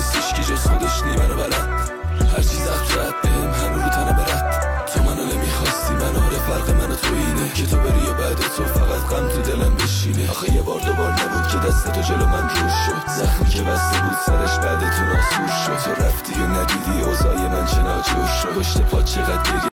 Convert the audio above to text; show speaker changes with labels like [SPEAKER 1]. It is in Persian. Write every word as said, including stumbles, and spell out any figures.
[SPEAKER 1] نیست هیچکی جز خودش نی منو بلد هر چیز افراد بهم همه رو تنه برد تو منو نمیخواستی من آره فرق منو تو اینه که تو بری و بعد تو فقط غم تو دلم بشینه آخه یه بار دوبار نبود که دست تو جلو من روش شد زخمی که بسته بود سرش بعد تو ناسور شد تو رفتی و ندیدی اوضاع من چه ناجور شد پشت پا چقدر